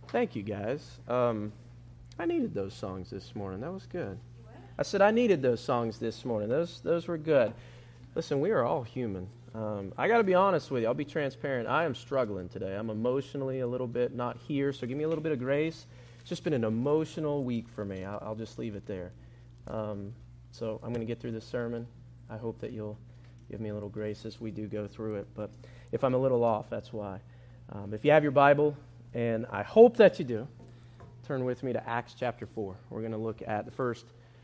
Thank you, guys. I needed those songs this morning. That was good. I said I needed those songs this morning. Those were good. Listen, we are all human. I got to be honest with you. I'll be transparent. I am struggling today. I'm emotionally a little bit not here, so give me a little bit of grace. It's just been an emotional week for me. I'll just leave it there. So I'm going to get through this sermon. I hope that you'll give me a little grace as we do go through it. But if I'm a little off, that's why. If you have your Bible, and I hope that you do, turn with me to Acts chapter 4. We're going to look at the first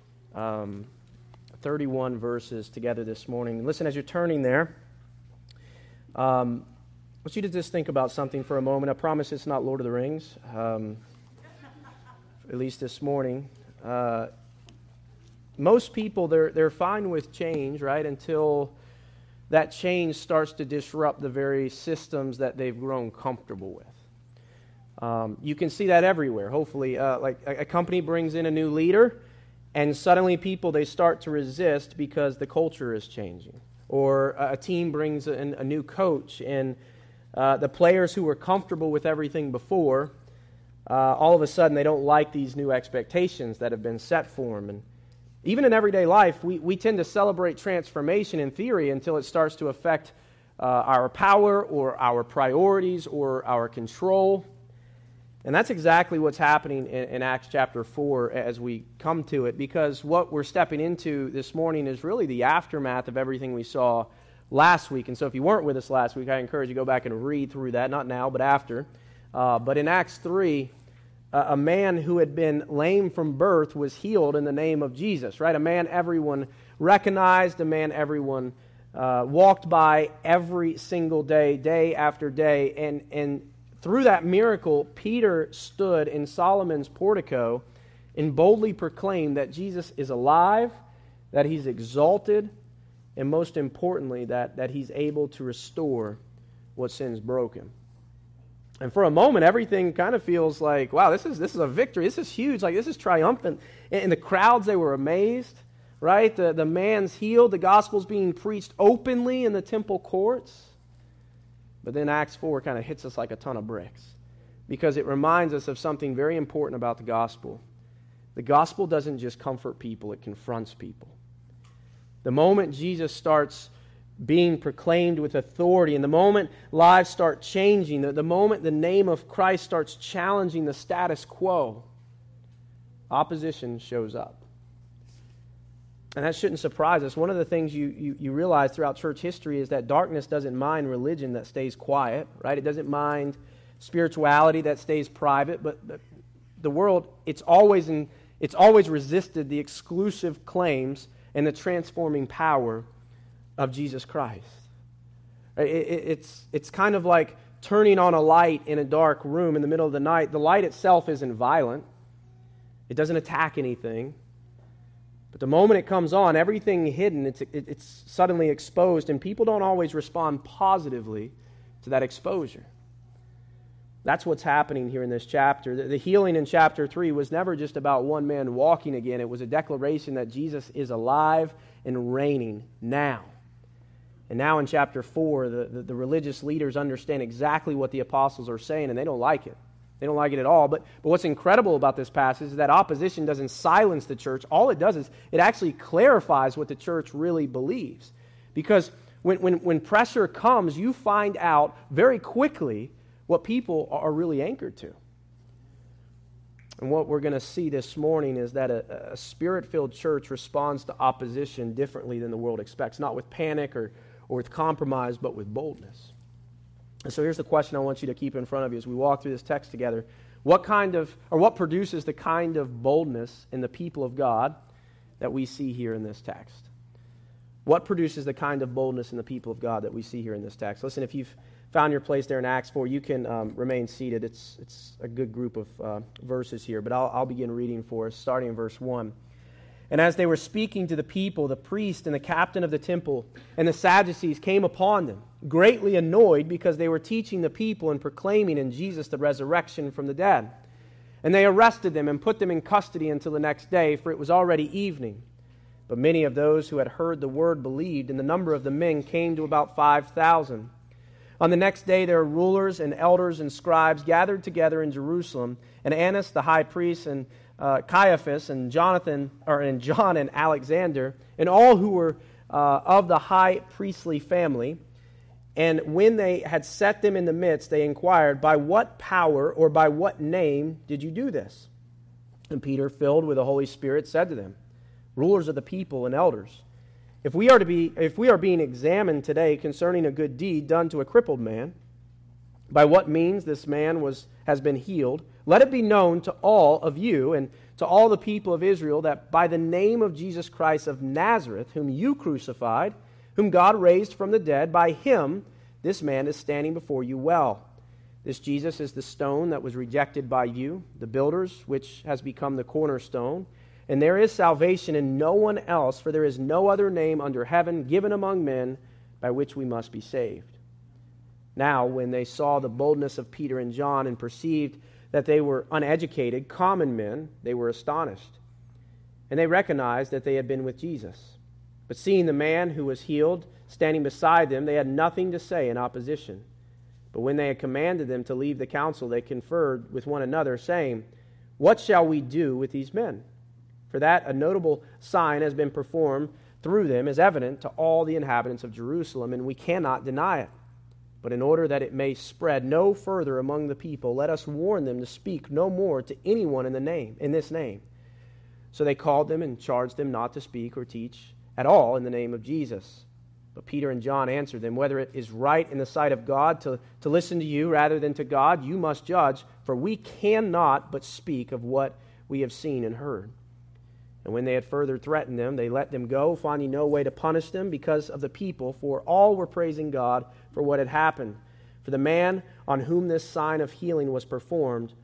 31 verses together this morning. Listen, as you're turning there, I want you to just think about something for a moment. I promise it's not Lord of the Rings, at least this morning. Most people, they're fine with change, right, until that change starts to disrupt the very systems that they've grown comfortable with. You can see that everywhere, hopefully. Like a company brings in a new leader, and suddenly people, they start to resist because the culture is changing. Or a team brings in a new coach, and the players who were comfortable with everything before, all of a sudden they don't like these new expectations that have been set for them. And even in everyday life, we tend to celebrate transformation in theory until it starts to affect our power or our priorities or our control. And that's exactly what's happening in Acts chapter 4 as we come to it, because what we're stepping into this morning is really the aftermath of everything we saw last week. And so if you weren't with us last week, I encourage you to go back and read through that, not now, but after. But in Acts 3, a man who had been lame from birth was healed in the name of Jesus, right? A man everyone recognized, a man everyone walked by every single day, day after day. And through that miracle, Peter stood in Solomon's portico and boldly proclaimed that Jesus is alive, that he's exalted, and most importantly, that he's able to restore what sin's broken. And for a moment, everything kind of feels like, wow, this is a victory. This is huge. Like, this is triumphant. And the crowds, they were amazed, right? The man's healed. The gospel's being preached openly in the temple courts. But then Acts 4 kind of hits us like a ton of bricks, because it reminds us of something very important about the gospel. The gospel doesn't just comfort people, it confronts people. The moment Jesus starts being proclaimed with authority, and the moment lives start changing, the moment the name of Christ starts challenging the status quo, opposition shows up. And that shouldn't surprise us. One of the things you realize throughout church history is that darkness doesn't mind religion that stays quiet, right? It doesn't mind spirituality that stays private, but the world, it's always resisted the exclusive claims and the transforming power of Jesus Christ. It's kind of like turning on a light in a dark room in the middle of the night. The light itself isn't violent. It doesn't attack anything. But the moment it comes on, everything hidden, it's suddenly exposed, and people don't always respond positively to that exposure. That's what's happening here in this chapter. The healing in chapter 3 was never just about one man walking again. It was a declaration that Jesus is alive and reigning now. And now in chapter 4, the religious leaders understand exactly what the apostles are saying, and they don't like it. They don't like it at all. But what's incredible about this passage is that opposition doesn't silence the church. All it does is it actually clarifies what the church really believes. Because when pressure comes, you find out very quickly what people are really anchored to. And what we're going to see this morning is that a spirit-filled church responds to opposition differently than the world expects. Not with panic or with compromise, but with boldness. And so here's the question I want you to keep in front of you as we walk through this text together. What produces the kind of boldness in the people of God that we see here in this text? What produces the kind of boldness in the people of God that we see here in this text? Listen, if you've found your place there in Acts 4, you can remain seated. It's a good group of verses here, but I'll begin reading for us, starting in verse 1. And as they were speaking to the people, the priest and the captain of the temple and the Sadducees came upon them, greatly annoyed because they were teaching the people and proclaiming in Jesus the resurrection from the dead. And they arrested them and put them in custody until the next day, for it was already evening. But many of those who had heard the word believed, and the number of the men came to about 5,000. On the next day there were rulers and elders and scribes gathered together in Jerusalem, and Annas the high priest, and Caiaphas, and John and Alexander, and all who were of the high priestly family. And when they had set them in the midst, they inquired, "By what power or by what name did you do this?" And Peter, filled with the Holy Spirit, said to them, "Rulers of the people and elders, if we are being examined today concerning a good deed done to a crippled man, by what means this man has been healed, let it be known to all of you and to all the people of Israel that by the name of Jesus Christ of Nazareth, whom you crucified, whom God raised from the dead, by him this man is standing before you well. This Jesus is the stone that was rejected by you, the builders, which has become the cornerstone. And there is salvation in no one else, for there is no other name under heaven given among men by which we must be saved." Now, when they saw the boldness of Peter and John and perceived that they were uneducated, common men, they were astonished. And they recognized that they had been with Jesus. But seeing the man who was healed standing beside them, they had nothing to say in opposition. But when they had commanded them to leave the council, they conferred with one another, saying, "What shall we do with these men? For that a notable sign has been performed through them is evident to all the inhabitants of Jerusalem, and we cannot deny it. But in order that it may spread no further among the people, let us warn them to speak no more to anyone in this name." So they called them and charged them not to speak or teach at all in the name of Jesus. But Peter and John answered them, "Whether it is right in the sight of God to listen to you rather than to God, you must judge, for we cannot but speak of what we have seen and heard." And when they had further threatened them, they let them go, finding no way to punish them because of the people, for all were praising God for what had happened. For the man on whom this sign of healing was performed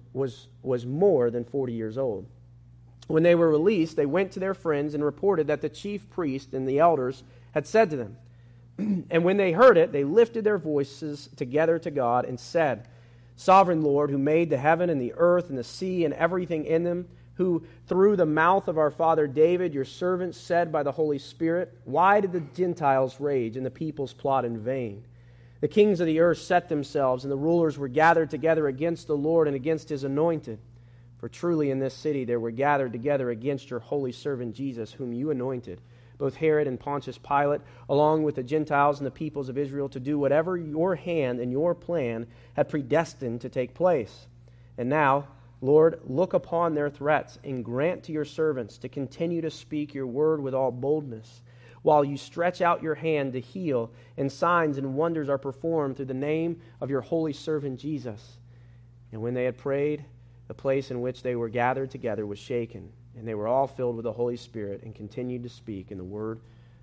was more than 40 years old. When they were released, they went to their friends and reported that the chief priest and the elders had said to them. And when they heard it, they lifted their voices together to God and said, "Sovereign Lord, who made the heaven and the earth and the sea and everything in them, who through the mouth of our father David, your servant, said by the Holy Spirit, why did the Gentiles rage and the peoples plot in vain? The kings of the earth set themselves, and the rulers were gathered together against the Lord and against his anointed. For truly in this city there were gathered together against your holy servant Jesus, whom you anointed, both Herod and Pontius Pilate, along with the Gentiles and the peoples of Israel, to do whatever your hand and your plan had predestined to take place. And now, Lord, look upon their threats and grant to your servants to continue to speak your word with all boldness, while you stretch out your hand to heal, and signs and wonders are performed through the name of your holy servant Jesus." And when they had prayed, the place in which they were gathered together was shaken, and they were all filled with the Holy Spirit and continued to speak the word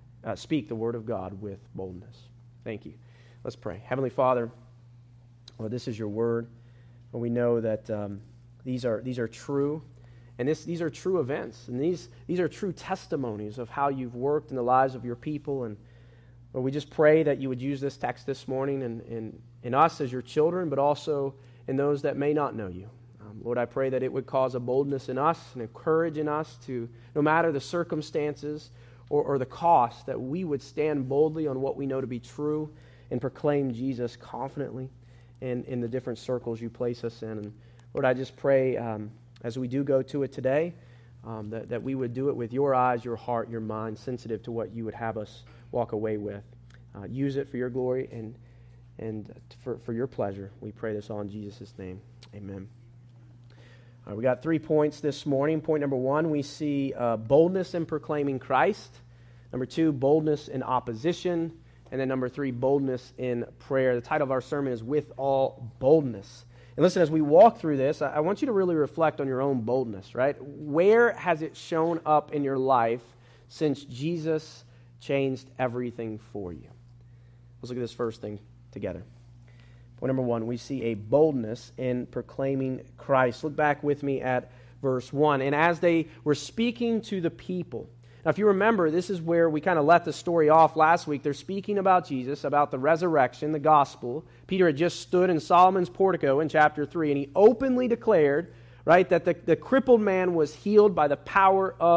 of God with boldness. Thank you. Let's pray. Heavenly Father, Lord, this is your word, and we know that these are true, and these are true events, and these are true testimonies of how you've worked in the lives of your people. And Lord, we just pray that you would use this text this morning in us as your children, but also in those that may not know you. Lord, I pray that it would cause a boldness in us and a courage in us to, no matter the circumstances or the cost, that we would stand boldly on what we know to be true and proclaim Jesus confidently in the different circles you place us in. And Lord, I just pray as we do go to it today, that we would do it with your eyes, your heart, your mind, sensitive to what you would have us walk away with. Use it for your glory and for your pleasure. We pray this all in Jesus' name. Amen. All right, we got 3 points this morning. Point number 1, we see boldness in proclaiming Christ. Number 2, boldness in opposition. And then number 3, boldness in prayer. The title of our sermon is With All Boldness. And listen, as we walk through this, I want you to really reflect on your own boldness, right? Where has it shown up in your life since Jesus changed everything for you? Let's look at this first thing together. Point number 1, we see a boldness in proclaiming Christ. Look back with me at verse 1. And as they were speaking to the people. Now, if you remember, this is where we kind of let the story off last week. They're speaking about Jesus, about the resurrection, the gospel. Peter had just stood in Solomon's portico in chapter 3, and he openly declared, right, that the crippled man was healed by the power of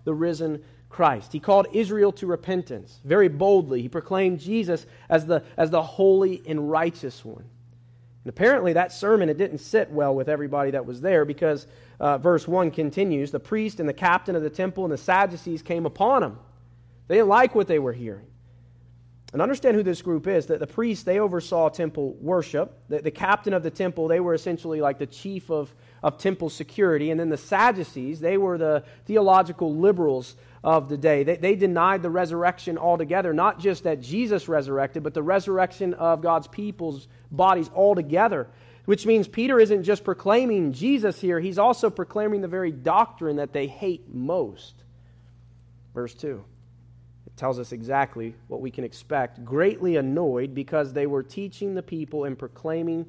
the risen Christ. He called Israel to repentance very boldly. He proclaimed Jesus as the holy and righteous one. And apparently that sermon, it didn't sit well with everybody that was there, because verse 1 continues, the priest and the captain of the temple and the Sadducees came upon him. They didn't like what they were hearing. And understand who this group is. That the priests, they oversaw temple worship. The captain of the temple, they were essentially like the chief of temple security. And then the Sadducees, they were the theological liberals of the day. They denied the resurrection altogether. Not just that Jesus resurrected, but the resurrection of God's people's bodies altogether. Which means Peter isn't just proclaiming Jesus here. He's also proclaiming the very doctrine that they hate most. Verse 2. Tells us exactly what we can expect. Greatly annoyed because they were teaching the people and proclaiming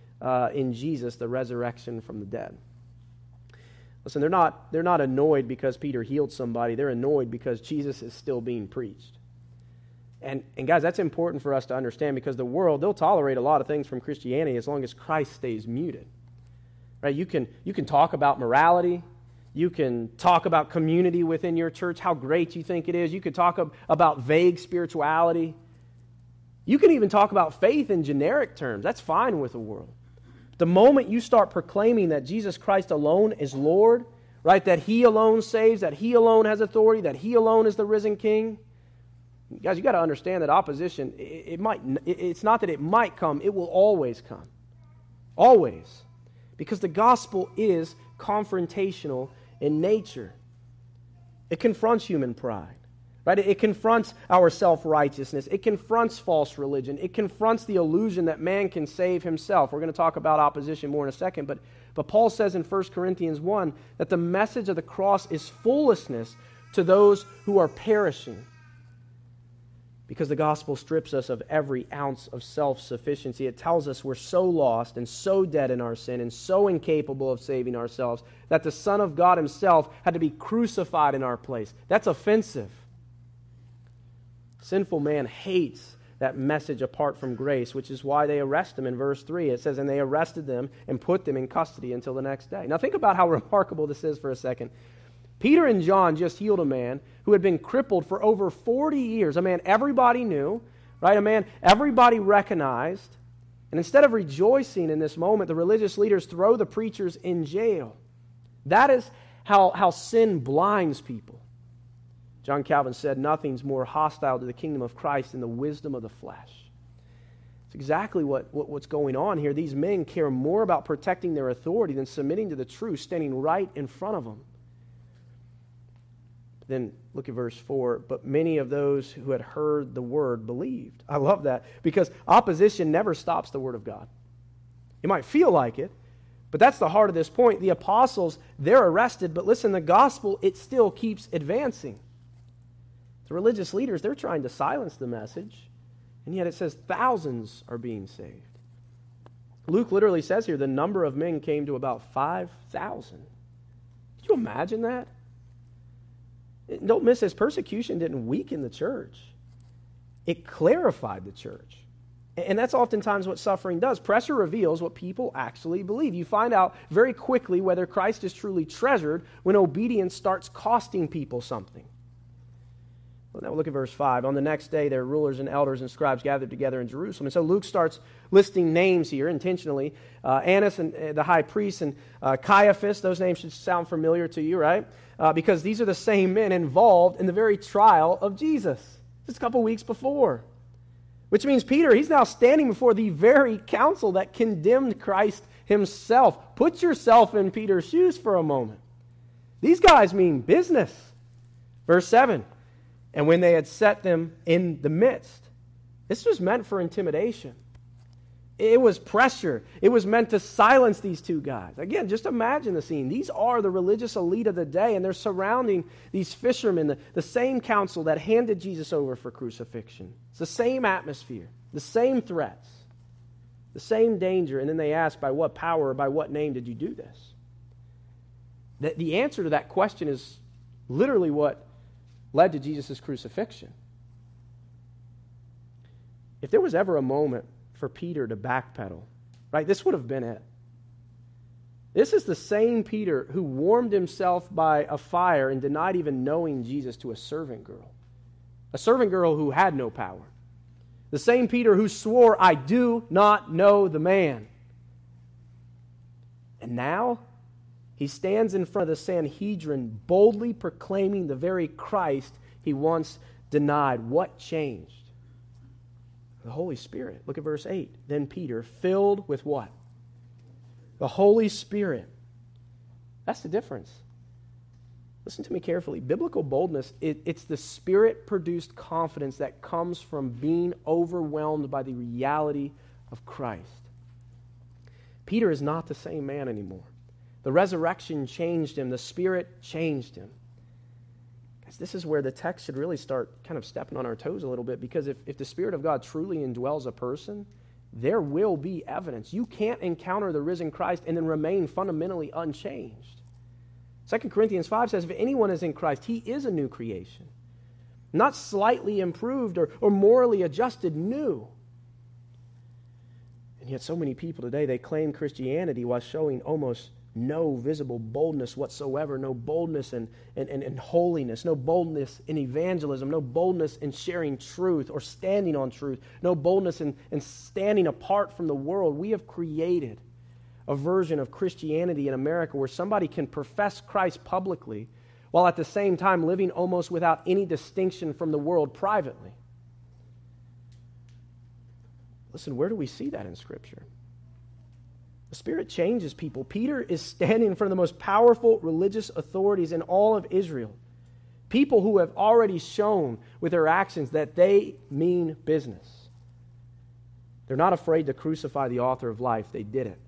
in Jesus the resurrection from the dead. Listen, they're not annoyed because Peter healed somebody. They're annoyed because Jesus is still being preached. And guys, that's important for us to understand, because the world, they'll tolerate a lot of things from Christianity as long as Christ stays muted. Right? You can talk about morality. You can talk about community within your church, how great you think it is. You could talk about vague spirituality. You can even talk about faith in generic terms. That's fine with the world. The moment you start proclaiming that Jesus Christ alone is Lord, right, that He alone saves, that He alone has authority, that He alone is the risen King, guys, you got to understand that opposition, it's not that it might come, it will always come. Always. Because the gospel is confrontational in nature. It confronts human pride, right? It confronts our self-righteousness. It confronts false religion. It confronts the illusion that man can save himself. We're going to talk about opposition more in a second, but Paul says in 1 Corinthians 1 that the message of the cross is foolishness to those who are perishing, because the gospel strips us of every ounce of self-sufficiency. It tells us we're so lost and so dead in our sin and so incapable of saving ourselves that the Son of God Himself had to be crucified in our place. That's offensive. Sinful man hates that message apart from grace, which is why they arrest Him in verse 3. It says, and they arrested them and put them in custody until the next day. Now think about how remarkable this is for a second. Peter and John just healed a man who had been crippled for over 40 years. A man everybody knew, right? A man everybody recognized. And instead of rejoicing in this moment, the religious leaders throw the preachers in jail. That is how sin blinds people. John Calvin said, nothing's more hostile to the kingdom of Christ than the wisdom of the flesh. It's exactly what's going on here. These men care more about protecting their authority than submitting to the truth, standing right in front of them. Then look at verse 4. But many of those who had heard the word believed. I love that, because opposition never stops the word of God. You might feel like it, but that's the heart of this point. The apostles, they're arrested, but listen, the gospel, it still keeps advancing. The religious leaders, they're trying to silence the message, and yet it says thousands are being saved. Luke literally says here the number of men came to about 5,000. Can you imagine that? Don't miss this. Persecution didn't weaken the church. It clarified the church. And that's oftentimes what suffering does. Pressure reveals what people actually believe. You find out very quickly whether Christ is truly treasured when obedience starts costing people something. Well, now look at verse 5. On the next day, their rulers and elders and scribes gathered together in Jerusalem. And so Luke starts listing names here intentionally. Annas and the high priest and Caiaphas. Those names should sound familiar to you, right? Because these are the same men involved in the very trial of Jesus just a couple weeks before. Which means Peter, he's now standing before the very council that condemned Christ Himself. Put yourself in Peter's shoes for a moment. These guys mean business. Verse 7. And when they had set them in the midst. This was meant for intimidation. It was pressure. It was meant to silence these two guys. Again, just imagine the scene. These are the religious elite of the day, and they're surrounding these fishermen, the same council that handed Jesus over for crucifixion. It's the same atmosphere, the same threats, the same danger. And then they ask, by what power or by what name did you do this? The answer to that question is literally what led to Jesus' crucifixion. If there was ever a moment for Peter to backpedal, right, this would have been it. This is the same Peter who warmed himself by a fire and denied even knowing Jesus to a servant girl who had no power. The same Peter who swore, "I do not know the man." And now he stands in front of the Sanhedrin boldly proclaiming the very Christ he once denied. What changed? The Holy Spirit. Look at verse 8. Then Peter, filled with what? The Holy Spirit. That's the difference. Listen to me carefully. Biblical boldness, it's the Spirit-produced confidence that comes from being overwhelmed by the reality of Christ. Peter is not the same man anymore. The resurrection changed him. The Spirit changed him. Guys, this is where the text should really start kind of stepping on our toes a little bit, because if the Spirit of God truly indwells a person, there will be evidence. You can't encounter the risen Christ and then remain fundamentally unchanged. 2 Corinthians 5 says, if anyone is in Christ, he is a new creation. Not slightly improved or morally adjusted, new. And yet so many people today, they claim Christianity while showing almost no visible boldness whatsoever, no boldness in holiness, no boldness in evangelism, no boldness in sharing truth or standing on truth, no boldness in standing apart from the world. We have created a version of Christianity in America where somebody can profess Christ publicly while at the same time living almost without any distinction from the world privately. Listen, where do we see that in Scripture? The Spirit changes people. Peter is standing in front of the most powerful religious authorities in all of Israel. People who have already shown with their actions that they mean business. They're not afraid to crucify the author of life. They did it.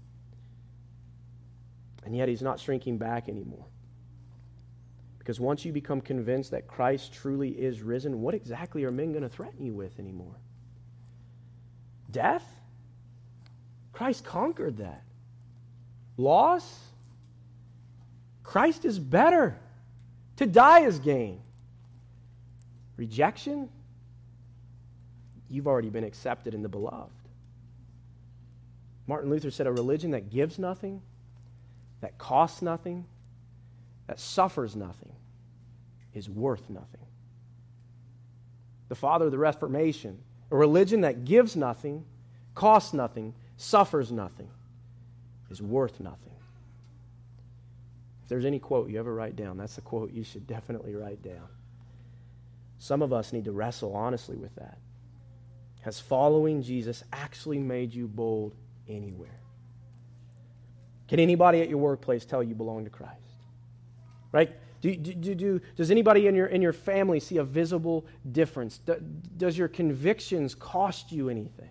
And yet he's not shrinking back anymore. Because once you become convinced that Christ truly is risen, what exactly are men going to threaten you with anymore? Death? Christ conquered that. Loss? Christ is better. To die is gain. Rejection? You've already been accepted in the beloved. Martin Luther said a religion that gives nothing, that costs nothing, that suffers nothing, is worth nothing. The father of the Reformation, a religion that gives nothing, costs nothing, suffers nothing, is worth nothing. If there's any quote you ever write down, that's the quote you should definitely write down. Some of us need to wrestle honestly with that. Has following Jesus actually made you bold anywhere? Can anybody at your workplace tell you belong to Christ? Right? Does anybody in your family see a visible difference? Does your convictions cost you anything?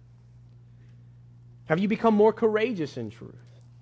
Have you become more courageous in truth?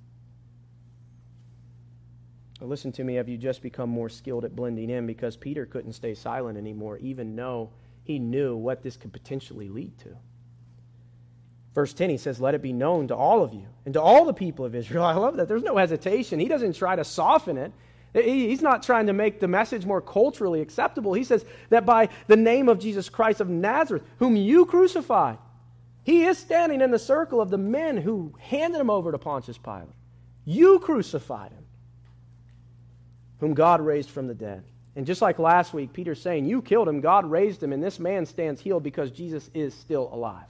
Or listen to me, have you just become more skilled at blending in? Because Peter couldn't stay silent anymore, even though he knew what this could potentially lead to. Verse 10, he says, let it be known to all of you and to all the people of Israel. I love that. There's no hesitation. He doesn't try to soften it. He's not trying to make the message more culturally acceptable. He says that by the name of Jesus Christ of Nazareth, whom you crucified, he is standing in the circle of the men who handed him over to Pontius Pilate. You crucified him, whom God raised from the dead. And just like last week, Peter's saying, you killed him, God raised him, and this man stands healed because Jesus is still alive.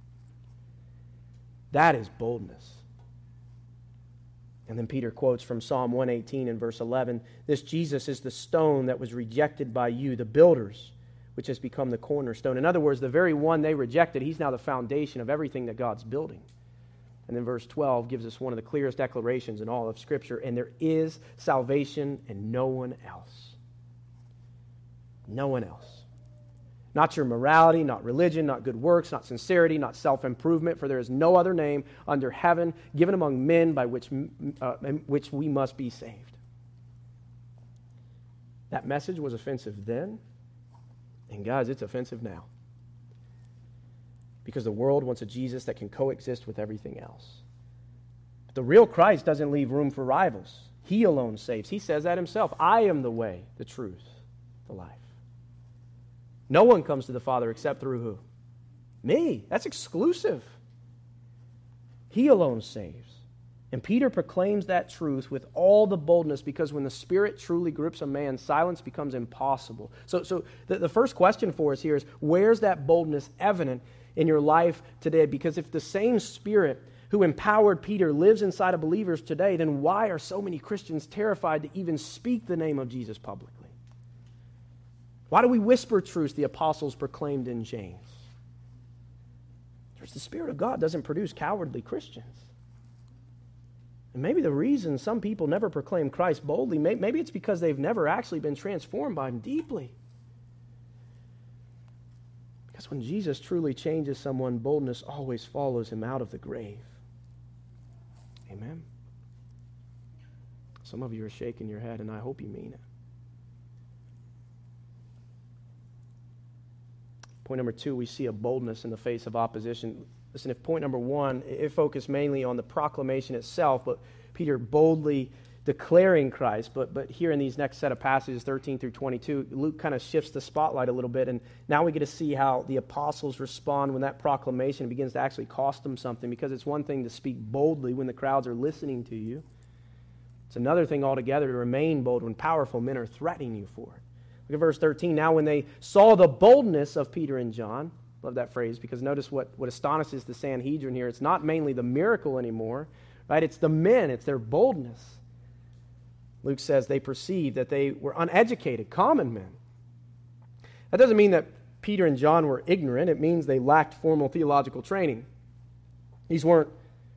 That is boldness. And then Peter quotes from Psalm 118 in verse 11, this Jesus is the stone that was rejected by you, the builders, which has become the cornerstone. In other words, the very one they rejected, he's now the foundation of everything that God's building. And then verse 12 gives us one of the clearest declarations in all of Scripture, and there is salvation in no one else. No one else. Not your morality, not religion, not good works, not sincerity, not self-improvement, for there is no other name under heaven given among men by which we must be saved. That message was offensive then, and guys, it's offensive now. Because the world wants a Jesus that can coexist with everything else. But the real Christ doesn't leave room for rivals. He alone saves. He says that himself. I am the way, the truth, the life. No one comes to the Father except through who? Me. That's exclusive. He alone saves. And Peter proclaims that truth with all the boldness, because when the Spirit truly grips a man, silence becomes impossible. So the first question for us here is, where's that boldness evident in your life today? Because if the same Spirit who empowered Peter lives inside of believers today, then why are so many Christians terrified to even speak the name of Jesus publicly? Why do we whisper truths the apostles proclaimed in James? Because the Spirit of God doesn't produce cowardly Christians. And maybe the reason some people never proclaim Christ boldly, maybe it's because they've never actually been transformed by Him deeply. Because when Jesus truly changes someone, boldness always follows him out of the grave. Amen? Some of you are shaking your head, and I hope you mean it. Point number 2, we see a boldness in the face of opposition. Listen, if point number 1, it focused mainly on the proclamation itself, but Peter boldly declaring Christ, but here in these next set of passages, 13 through 22, Luke kind of shifts the spotlight a little bit, and now we get to see how the apostles respond when that proclamation begins to actually cost them something, because it's one thing to speak boldly when the crowds are listening to you. It's another thing altogether to remain bold when powerful men are threatening you for it. Look at verse 13. Now when they saw the boldness of Peter and John, love that phrase, because notice what astonishes the Sanhedrin here. It's not mainly the miracle anymore, right? It's the men. It's their boldness. Luke says they perceived that they were uneducated, common men. That doesn't mean that Peter and John were ignorant. It means they lacked formal theological training. They weren't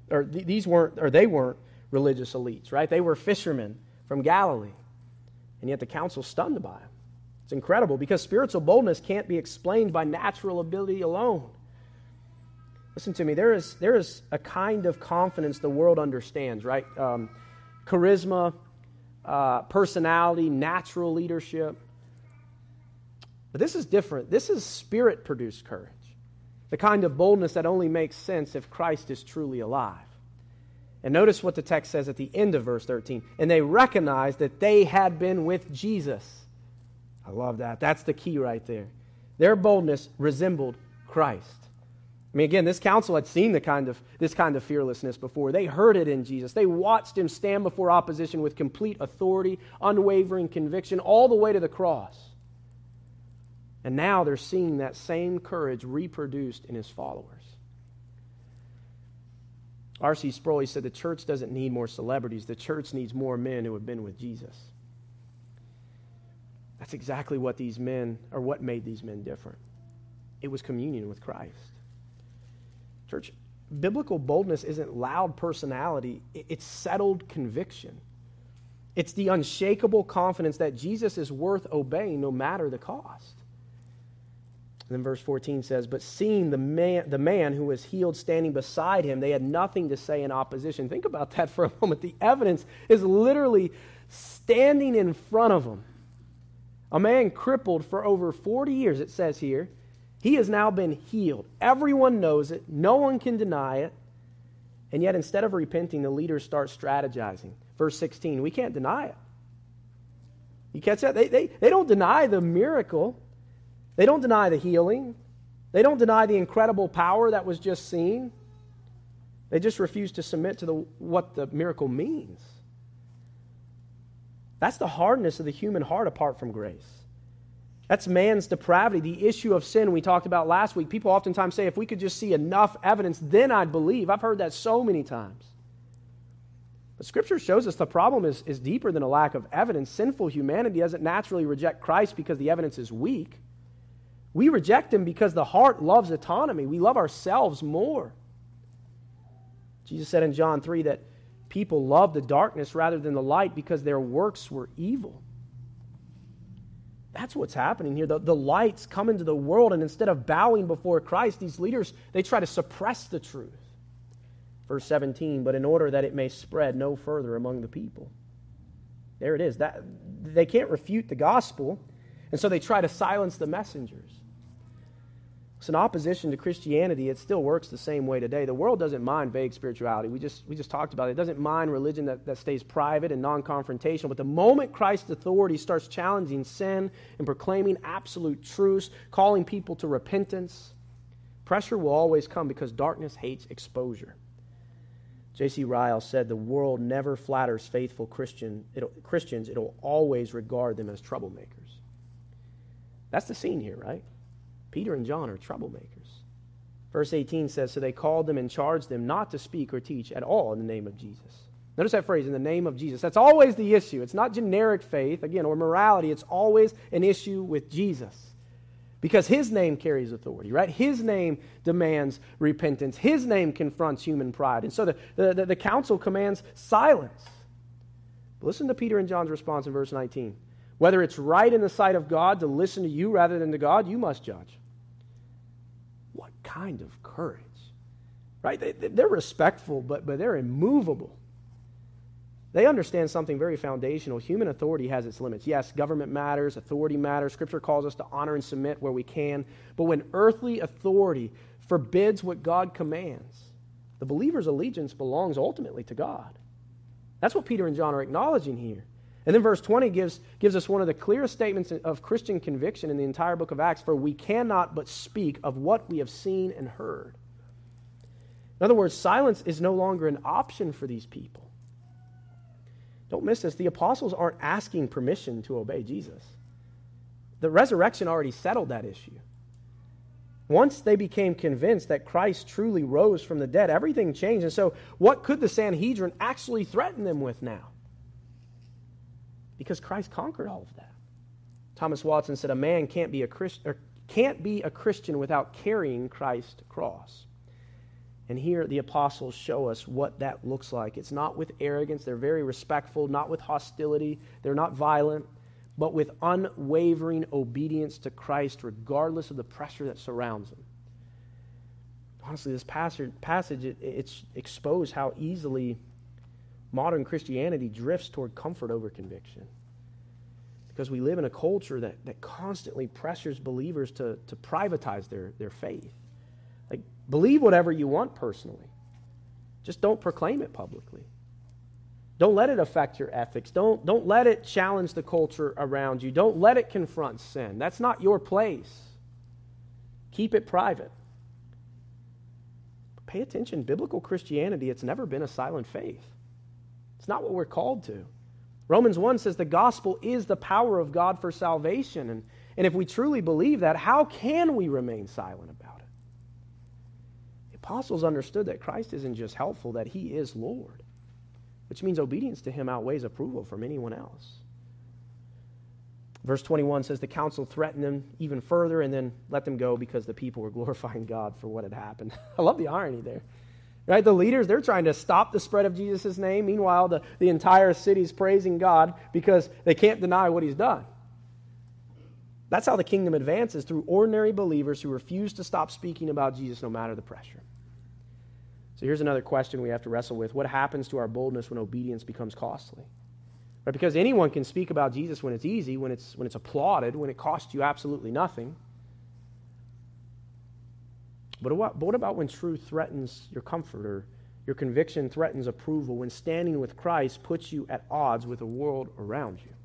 religious elites, right? They were fishermen from Galilee. And yet the council stunned by them. It's incredible, because spiritual boldness can't be explained by natural ability alone. Listen to me, there is a kind of confidence the world understands, right? Charisma, personality, natural leadership. But this is different. This is Spirit-produced courage. The kind of boldness that only makes sense if Christ is truly alive. And notice what the text says at the end of verse 13. And they recognized that they had been with Jesus. I love that. That's the key right there. Their boldness resembled Christ. I mean, again, this council had seen this kind of fearlessness before. They heard it in Jesus. They watched Him stand before opposition with complete authority, unwavering conviction, all the way to the cross. And now they're seeing that same courage reproduced in His followers. R.C. Sproul, he said, the church doesn't need more celebrities. The church needs more men who have been with Jesus. That's exactly what these men, or what made these men different. It was communion with Christ. Church, biblical boldness isn't loud personality. It's settled conviction. It's the unshakable confidence that Jesus is worth obeying no matter the cost. And then verse 14 says, but seeing the man who was healed standing beside him, they had nothing to say in opposition. Think about that for a moment. The evidence is literally standing in front of them. A man crippled for over 40 years, it says here. He has now been healed. Everyone knows it. No one can deny it. And yet, instead of repenting, the leaders start strategizing. Verse 16, we can't deny it. You catch that? They don't deny the miracle. They don't deny the healing. They don't deny the incredible power that was just seen. They just refuse to submit to what the miracle means. That's the hardness of the human heart apart from grace. That's man's depravity, the issue of sin we talked about last week. People oftentimes say, if we could just see enough evidence, then I'd believe. I've heard that so many times. But Scripture shows us the problem is deeper than a lack of evidence. Sinful humanity doesn't naturally reject Christ because the evidence is weak. We reject Him because the heart loves autonomy. We love ourselves more. Jesus said in John 3 that people love the darkness rather than the light because their works were evil. That's what's happening here. The lights come into the world, and instead of bowing before Christ, these leaders, they try to suppress the truth. Verse 17, but in order that it may spread no further among the people. There it is. They can't refute the gospel, and so they try to silence the messengers. It's in opposition to Christianity. It still works the same way today. The world doesn't mind vague spirituality. We just talked about it. It doesn't mind religion that stays private and non-confrontational. But the moment Christ's authority starts challenging sin and proclaiming absolute truths, calling people to repentance, pressure will always come because darkness hates exposure. J.C. Ryle said, the world never flatters faithful Christians. It'll always regard them as troublemakers. That's the scene here, right? Peter and John are troublemakers. Verse 18 says, so they called them and charged them not to speak or teach at all in the name of Jesus. Notice that phrase, in the name of Jesus. That's always the issue. It's not generic faith, again, or morality. It's always an issue with Jesus. Because his name carries authority, right? His name demands repentance. His name confronts human pride. And so the council commands silence. But listen to Peter and John's response in verse 19. Whether it's right in the sight of God to listen to you rather than to God, you must judge. What kind of courage, right? They're respectful, but they're immovable. They understand something very foundational. Human authority has its limits. Yes, government matters, authority matters. Scripture calls us to honor and submit where we can. But when earthly authority forbids what God commands, the believer's allegiance belongs ultimately to God. That's what Peter and John are acknowledging here. And then verse 20 gives us one of the clearest statements of Christian conviction in the entire book of Acts, for we cannot but speak of what we have seen and heard. In other words, silence is no longer an option for these people. Don't miss this. The apostles aren't asking permission to obey Jesus. The resurrection already settled that issue. Once they became convinced that Christ truly rose from the dead, everything changed. And so what could the Sanhedrin actually threaten them with now? Because Christ conquered all of that. Thomas Watson said, a man can't be a Christian without carrying Christ's cross. And here the apostles show us what that looks like. It's not with arrogance. They're very respectful, not with hostility. They're not violent, but with unwavering obedience to Christ regardless of the pressure that surrounds them. Honestly, this passage it's exposed how easily modern Christianity drifts toward comfort over conviction. Because we live in a culture that constantly pressures believers to privatize their faith. Like, believe whatever you want personally. Just don't proclaim it publicly. Don't let it affect your ethics. Don't let it challenge the culture around you. Don't let it confront sin. That's not your place. Keep it private. But pay attention. Biblical Christianity, it's never been a silent faith. It's not what we're called to. Romans 1 says the gospel is the power of God for salvation. And if we truly believe that, how can we remain silent about it? The apostles understood that Christ isn't just helpful, that he is Lord, which means obedience to him outweighs approval from anyone else. Verse 21 says the council threatened them even further and then let them go because the people were glorifying God for what had happened. I love the irony there. Right? The leaders, they're trying to stop the spread of Jesus' name. Meanwhile, the entire city's praising God because they can't deny what he's done. That's how the kingdom advances, through ordinary believers who refuse to stop speaking about Jesus no matter the pressure. So here's another question we have to wrestle with. What happens to our boldness when obedience becomes costly? Right? Because anyone can speak about Jesus when it's easy, when it's applauded, when it costs you absolutely nothing. But what about when truth threatens your comfort, or your conviction threatens approval, when standing with Christ puts you at odds with the world around you?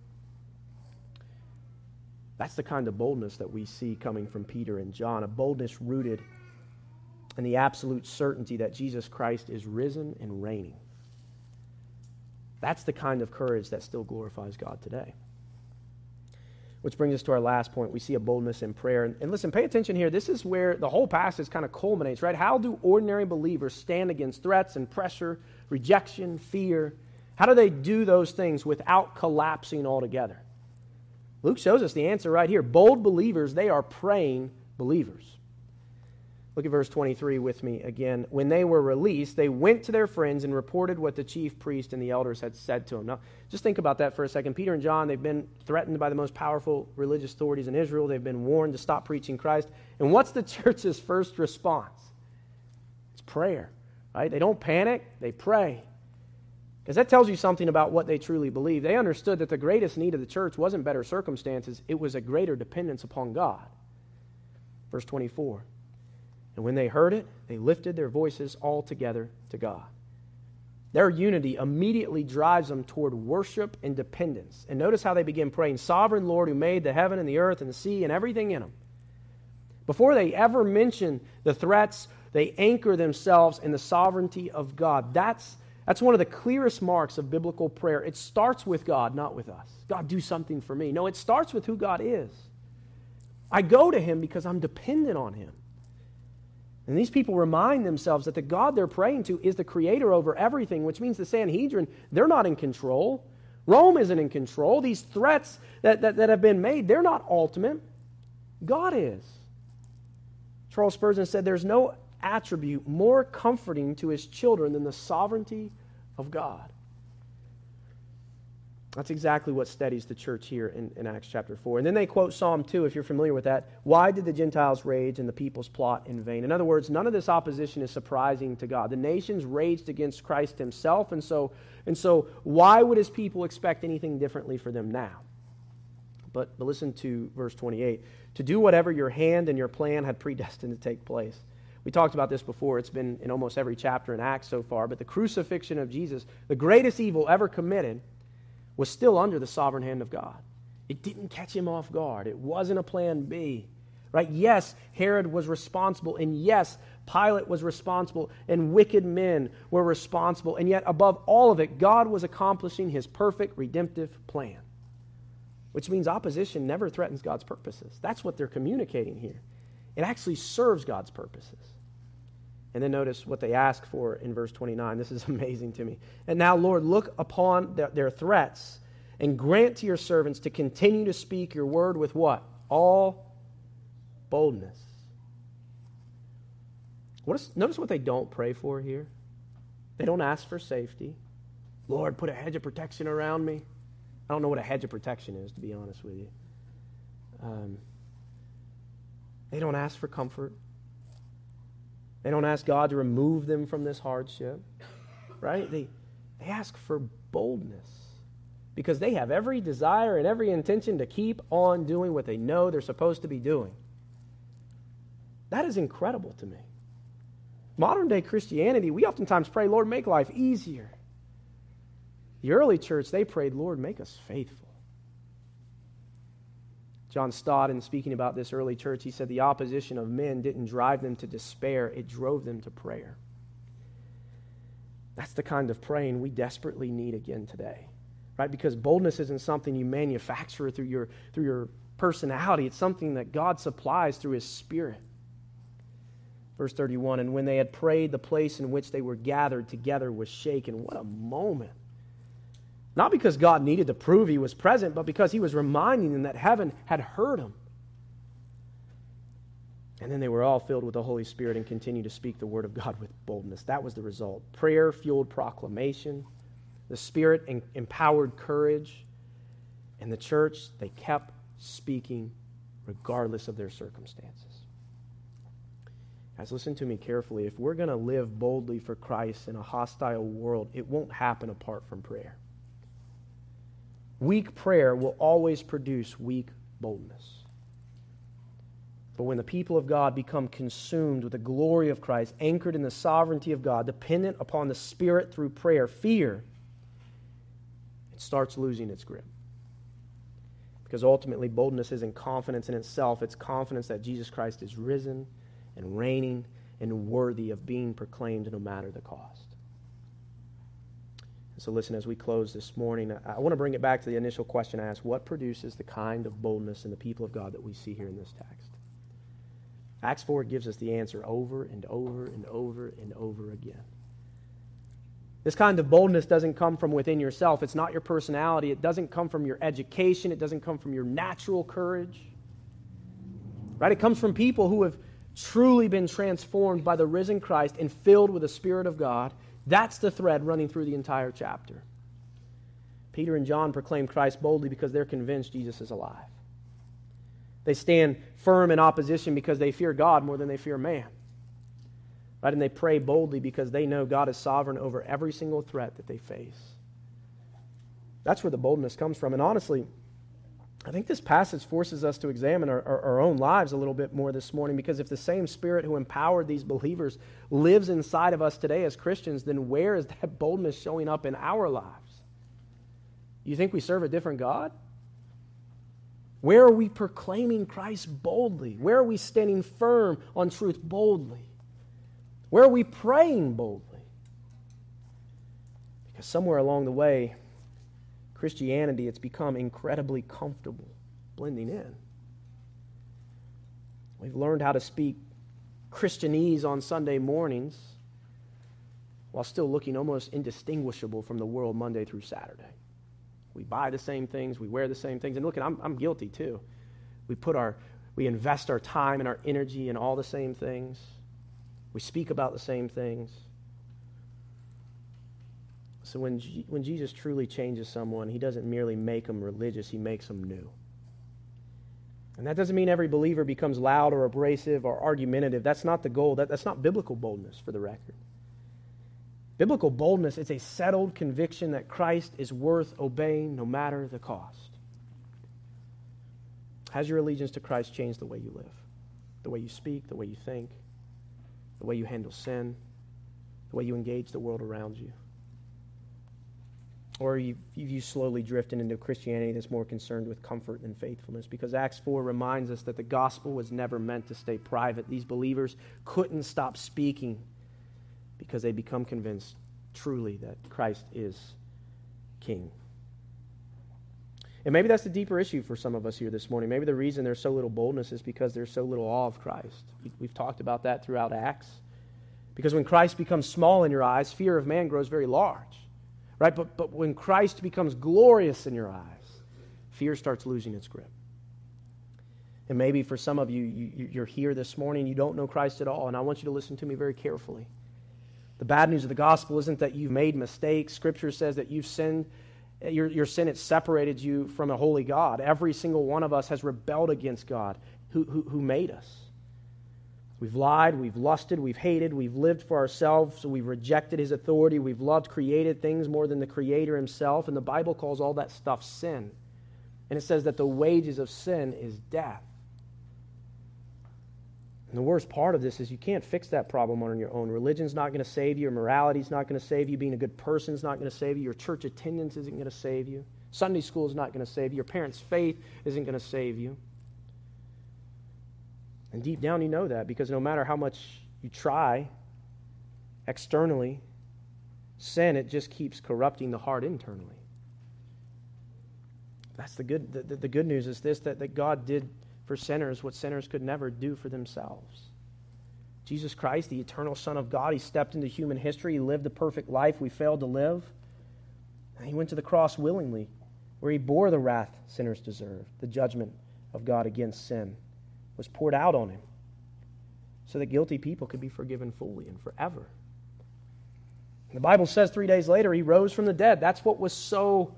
That's the kind of boldness that we see coming from Peter and John, a boldness rooted in the absolute certainty that Jesus Christ is risen and reigning. That's the kind of courage that still glorifies God today. Which brings us to our last point. We see a boldness in prayer. And listen, pay attention here. This is where the whole passage kind of culminates, right? How do ordinary believers stand against threats and pressure, rejection, fear? How do they do those things without collapsing altogether? Luke shows us the answer right here. Bold believers, they are praying believers. Look at verse 23 with me again. When they were released, they went to their friends and reported what the chief priest and the elders had said to them. Now, just think about that for a second. Peter and John, they've been threatened by the most powerful religious authorities in Israel. They've been warned to stop preaching Christ. And what's the church's first response? It's prayer, right? They don't panic, they pray. Because that tells you something about what they truly believe. They understood that the greatest need of the church wasn't better circumstances, it was a greater dependence upon God. Verse 24. And when they heard it, they lifted their voices all together to God. Their unity immediately drives them toward worship and dependence. And notice how they begin praying, Sovereign Lord, who made the heaven and the earth and the sea and everything in them. Before they ever mention the threats, they anchor themselves in the sovereignty of God. That's That's one of the clearest marks of biblical prayer. It starts with God, not with us. God, do something for me. No, it starts with who God is. I go to Him because I'm dependent on Him. And these people remind themselves that the God they're praying to is the creator over everything, which means the Sanhedrin, they're not in control. Rome isn't in control. These threats that have been made, they're not ultimate. God is. Charles Spurgeon said, there's no attribute more comforting to His children than the sovereignty of God. That's exactly what steadies the church here in Acts chapter 4. And then they quote Psalm 2, if you're familiar with that. Why did the Gentiles rage and the peoples plot in vain? In other words, none of this opposition is surprising to God. The nations raged against Christ Himself, and so why would His people expect anything differently for them now? But listen to verse 28. To do whatever your hand and your plan had predestined to take place. We talked about this before. It's been in almost every chapter in Acts so far. But the crucifixion of Jesus, the greatest evil ever committed, was still under the sovereign hand of God. It didn't catch Him off guard. It wasn't a plan B. Right? Yes, Herod was responsible, and yes, Pilate was responsible, and wicked men were responsible, and yet above all of it, God was accomplishing His perfect redemptive plan, which means opposition never threatens God's purposes. That's what they're communicating here. It actually serves God's purposes. And then notice what they ask for in verse 29. This is amazing to me. And now, Lord, look upon their threats and grant to your servants to continue to speak your word with what? All boldness. Notice what they don't pray for here. They don't ask for safety. Lord, put a hedge of protection around me. I don't know what a hedge of protection is, to be honest with you. They don't ask for comfort. They don't ask God to remove them from this hardship, right? They ask for boldness because they have every desire and every intention to keep on doing what they know they're supposed to be doing. That is incredible to me. Modern day Christianity, we oftentimes pray, Lord, make life easier. The early church, they prayed, Lord, make us faithful. John Stott, in speaking about this early church, he said the opposition of men didn't drive them to despair, it drove them to prayer. That's the kind of praying we desperately need again today, right? Because boldness isn't something you manufacture through your personality. It's something that God supplies through His Spirit. Verse 31, and when they had prayed, the place in which they were gathered together was shaken. What a moment. Not because God needed to prove He was present, but because He was reminding them that heaven had heard them. And then they were all filled with the Holy Spirit and continued to speak the word of God with boldness. That was the result. Prayer-fueled proclamation. The Spirit empowered courage. And the church, they kept speaking regardless of their circumstances. Guys, listen to me carefully. If we're going to live boldly for Christ in a hostile world, it won't happen apart from prayer. Weak prayer will always produce weak boldness. But when the people of God become consumed with the glory of Christ, anchored in the sovereignty of God, dependent upon the Spirit through prayer, fear, it starts losing its grip. Because ultimately, boldness isn't confidence in itself. It's confidence that Jesus Christ is risen and reigning and worthy of being proclaimed no matter the cost. So listen, as we close this morning, I want to bring it back to the initial question I asked. What produces the kind of boldness in the people of God that we see here in this text? Acts 4 gives us the answer over and over and over and over again. This kind of boldness doesn't come from within yourself. It's not your personality. It doesn't come from your education. It doesn't come from your natural courage. Right? It comes from people who have truly been transformed by the risen Christ and filled with the Spirit of God. That's the thread running through the entire chapter. Peter and John proclaim Christ boldly because they're convinced Jesus is alive. They stand firm in opposition because they fear God more than they fear man. Right? And they pray boldly because they know God is sovereign over every single threat that they face. That's where the boldness comes from. And honestly, I think this passage forces us to examine our own lives a little bit more this morning, because if the same Spirit who empowered these believers lives inside of us today as Christians, then where is that boldness showing up in our lives? You think we serve a different God? Where are we proclaiming Christ boldly? Where are we standing firm on truth boldly? Where are we praying boldly? Because somewhere along the way, Christianity, it's become incredibly comfortable blending in. We've learned how to speak Christianese on Sunday mornings while still looking almost indistinguishable from the world Monday through Saturday. We buy the same things, we wear the same things, and look, I'm guilty too. We invest our time and our energy in all the same things. We speak about the same things. So when Jesus truly changes someone, he doesn't merely make them religious, he makes them new. And that doesn't mean every believer becomes loud or abrasive or argumentative. That's not the goal. That's not biblical boldness, for the record. Biblical boldness is a settled conviction that Christ is worth obeying no matter the cost. Has your allegiance to Christ changed the way you live? The way you speak, the way you think, the way you handle sin, the way you engage the world around you? Or you slowly drifted into Christianity that's more concerned with comfort than faithfulness? Because Acts 4 reminds us that the gospel was never meant to stay private. These believers couldn't stop speaking because they become convinced truly that Christ is King. And maybe that's the deeper issue for some of us here this morning. Maybe the reason there's so little boldness is because there's so little awe of Christ. We've talked about that throughout Acts. Because when Christ becomes small in your eyes, fear of man grows very large. Right? But when Christ becomes glorious in your eyes, fear starts losing its grip. And maybe for some of you, you're here this morning, you don't know Christ at all, and I want you to listen to me very carefully. The bad news of the gospel isn't that you've made mistakes. Scripture says that you've sinned. Your sin has separated you from a holy God. Every single one of us has rebelled against God who made us. We've lied, we've lusted, we've hated, we've lived for ourselves, so we've rejected his authority, we've loved created things more than the Creator himself, and the Bible calls all that stuff sin. And it says that the wages of sin is death. And the worst part of this is you can't fix that problem on your own. Religion's not going to save you, your morality's not going to save you, being a good person's not going to save you, your church attendance isn't going to save you, Sunday school is not going to save you, your parents' faith isn't going to save you. And deep down you know that, because no matter how much you try externally, sin, it just keeps corrupting the heart internally. That's the good news is this, that God did for sinners what sinners could never do for themselves. Jesus Christ, the eternal Son of God, he stepped into human history. He lived the perfect life we failed to live. And he went to the cross willingly, where he bore the wrath sinners deserved. The judgment of God against sin was poured out on him so that guilty people could be forgiven fully and forever. And the Bible says 3 days later he rose from the dead. That's what was so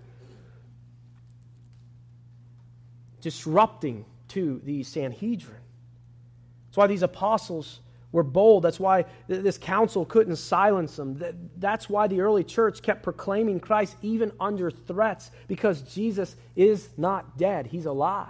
disrupting to the Sanhedrin. That's why these apostles were bold. That's why this council couldn't silence them. That's why the early church kept proclaiming Christ even under threats, because Jesus is not dead. He's alive.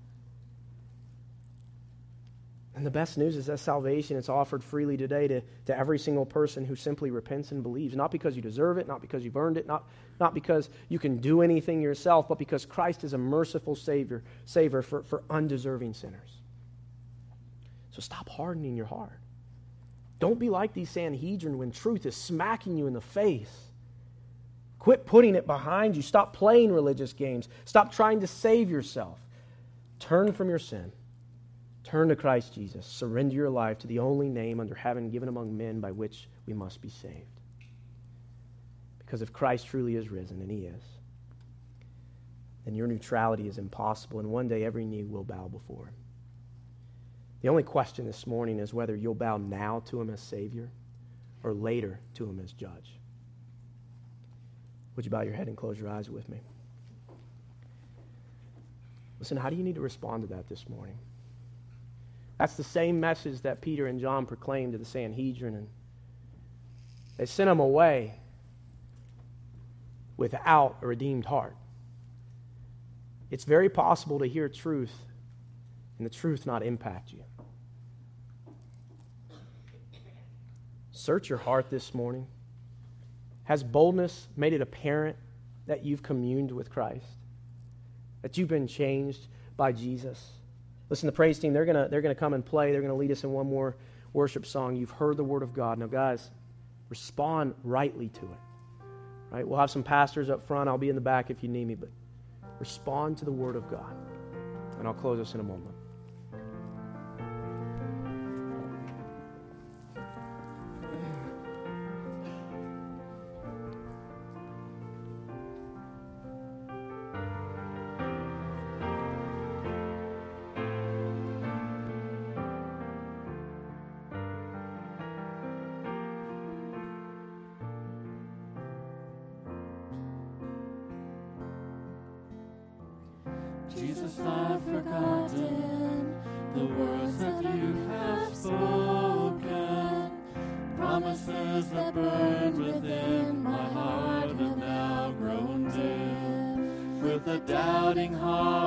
And the best news is that salvation is offered freely today to every single person who simply repents and believes. Not because you deserve it, not because you've earned it, not because you can do anything yourself, but because Christ is a merciful Savior for undeserving sinners. So stop hardening your heart. Don't be like these Sanhedrin when truth is smacking you in the face. Quit putting it behind you. Stop playing religious games. Stop trying to save yourself. Turn from your sin. Turn to Christ Jesus. Surrender your life to the only name under heaven given among men by which we must be saved. Because if Christ truly is risen, and he is, then your neutrality is impossible, and one day every knee will bow before him. The only question this morning is whether you'll bow now to him as Savior or later to him as Judge. Would you bow your head and close your eyes with me? Listen, how do you need to respond to that this morning? That's the same message that Peter and John proclaimed to the Sanhedrin, and they sent them away without a redeemed heart. It's very possible to hear truth and the truth not impact you. Search your heart this morning. Has boldness made it apparent that you've communed with Christ? That you've been changed by Jesus? Listen, the praise team, they're gonna come and play. They're going to lead us in one more worship song. You've heard the word of God. Now, guys, respond rightly to it. Right? We'll have some pastors up front. I'll be in the back if you need me, but respond to the Word of God. And I'll close us in a moment. Jesus, I've forgotten the words that you have spoken. Promises that burned within my heart have now grown dim. With a doubting heart